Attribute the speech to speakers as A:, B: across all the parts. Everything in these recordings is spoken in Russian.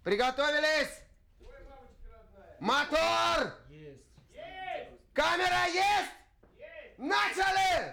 A: Приготовились! Мотор!
B: Есть!
A: Камера есть! Начали!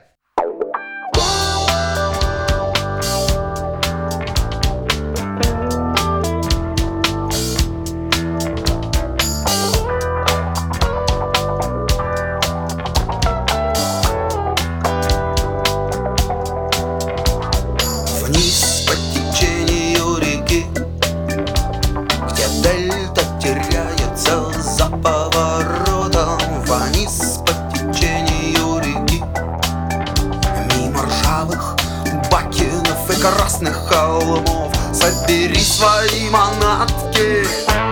C: Вниз по течению реки, где дельта теряется за поворотом. Вниз по течению реки, мимо ржавых бакенов и красных холмов. Собери свои манатки,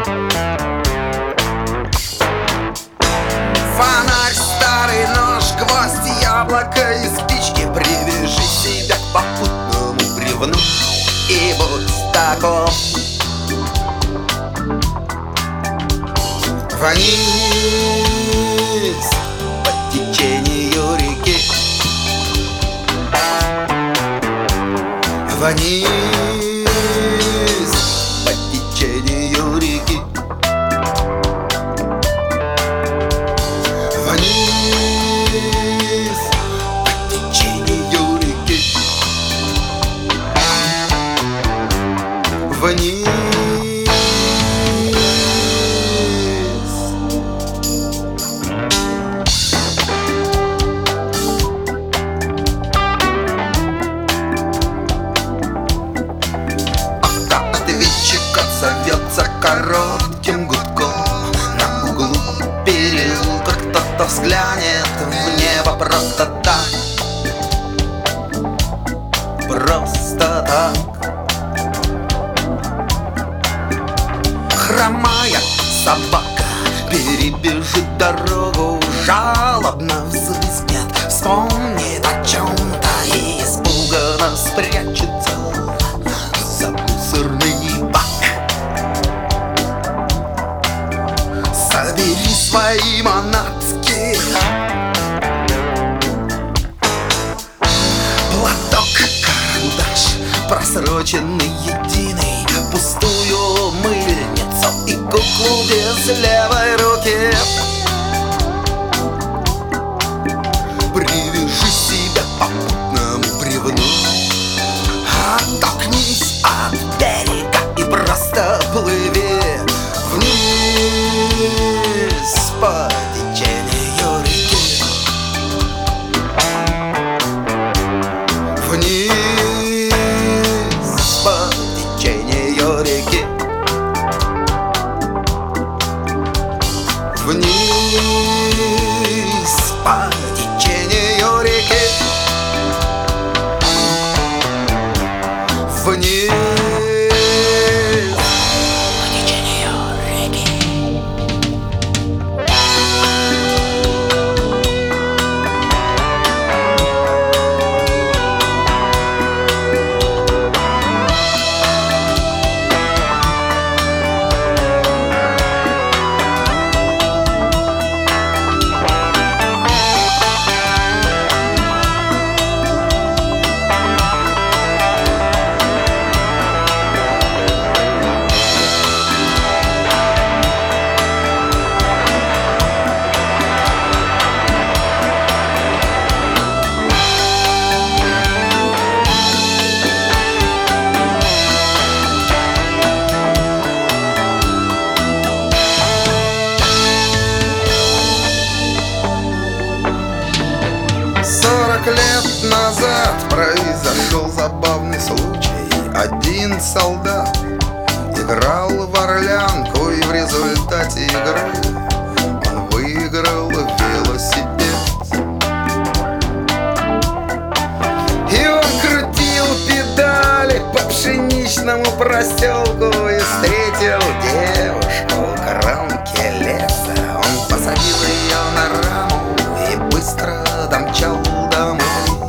C: фонарь, старый нож, гвоздь, яблоко и спички. Привяжи себя к попутному бревну и будь таков. Вниз по течению реки, вниз по течению реки, вниз по течению реки, вниз. Зовется коротким гудком. На углу переулка кто-то взглянет в небо просто так. Просто так. Хромая собака перебежит дорогу, жалобно взвизгнет, вспомнит о чем-то и испуганно спрячется за мусорный бак. Собери свои манатки, платок, карандаш, просроченный единый, пустую мыльницу и куклу без левой руки. Привяжи себя к попутному бревну, оттолкнись от берега и просто плыви вниз по течению реки, вниз по течению реки, вниз по течению реки, вниз. Лет назад произошел забавный случай. Один солдат играл в орлянку, и в результате игры он выиграл велосипед. И он крутил педали по пшеничному проселку и встретил девушку у кромки леса. Он посадил ее на раму и быстро домчал домой.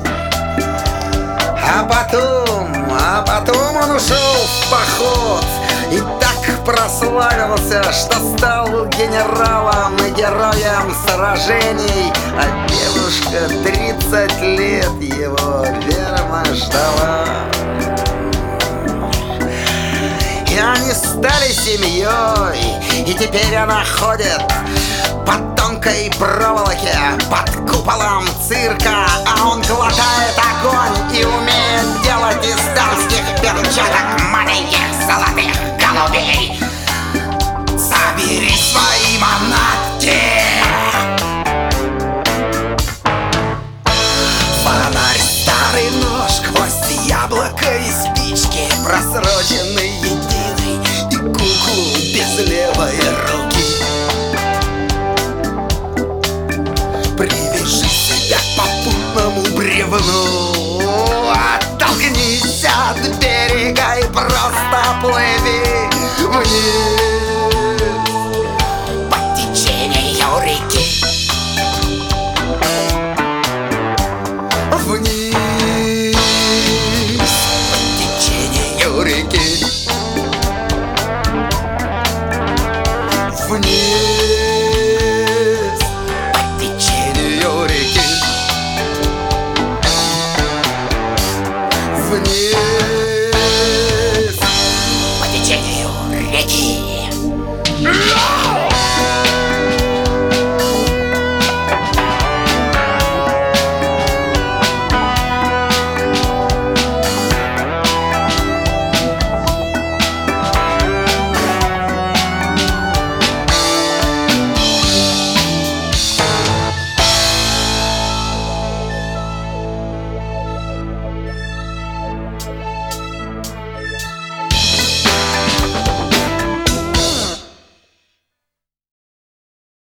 C: А потом он ушел в поход и так прославился, что стал генералом и героем сражений. А девушка 30 лет его верно ждала. И они стали семьей. И теперь она ходит по тонкой проволоке под куполом цирка, а он глотает огонь и умеет делать из дамских перчаток маленьких золотых голубей. Собери свои манатки. Фонарь, старый нож, гвоздь, яблоко и спички, просроченный единый, и куклу без левой руки. Привяжи себя к попутному бревну, оттолкнись от берега и просто плыви вниз по течению реки. Вниз по течению реки. Вниз по течению реки. Вниз по течению реки.